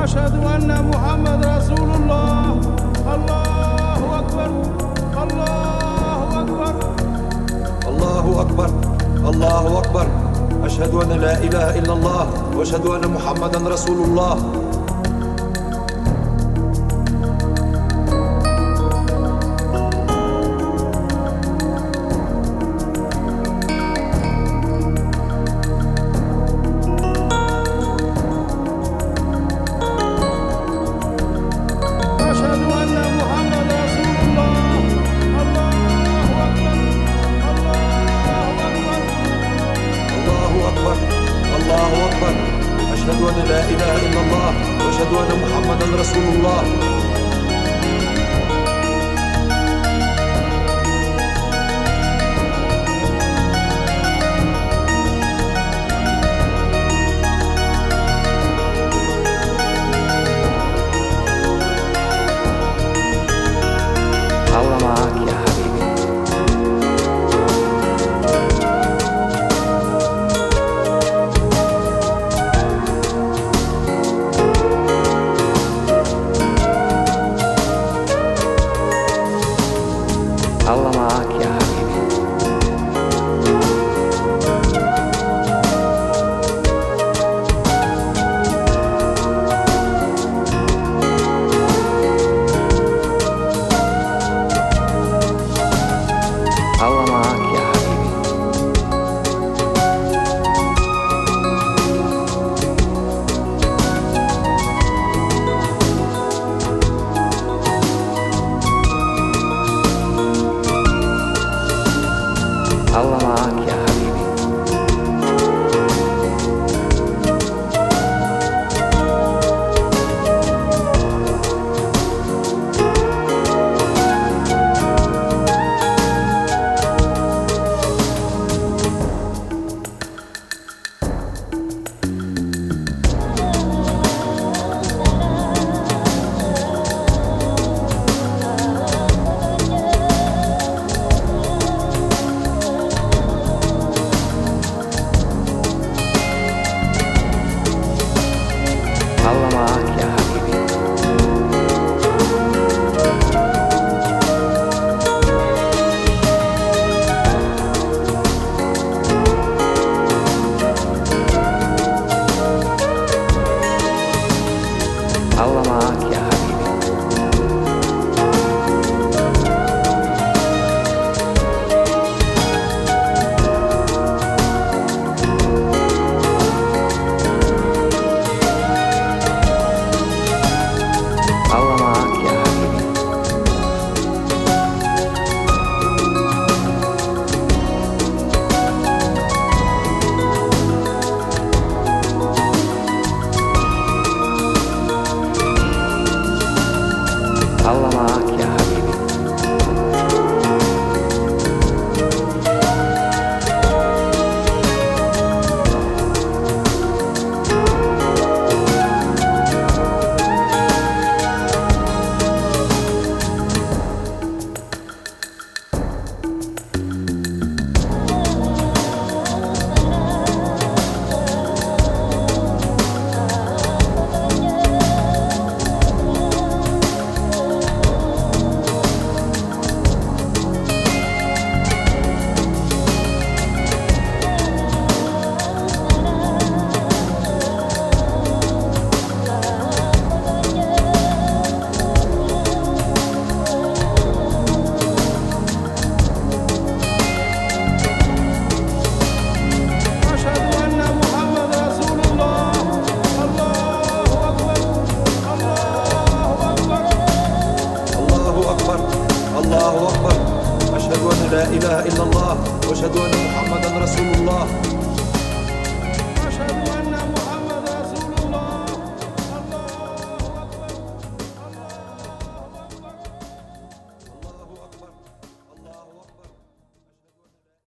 أشهد أن محمد رسول الله. الله أكبر، الله أكبر، الله أكبر، الله أكبر. أشهد أن لا إله إلا الله وأشهد أن محمدا رسول الله. الله أكبر. أشهد أن لا إله إلا الله وأشهد أن محمدا رسول الله. الله معاك يا حبيبي. الله معاك يا حبيبي. الله معاك يا حبيبي. الله معاك يا حبيبي. الله معاك يا حبيبي. الله معاك يا حبيبي. الله معاك يا حبيبي. الله معاك يا حبيبي. الله أكبر. أشهد أن لا إله إلا الله وأشهد أن محمدا رسول الله.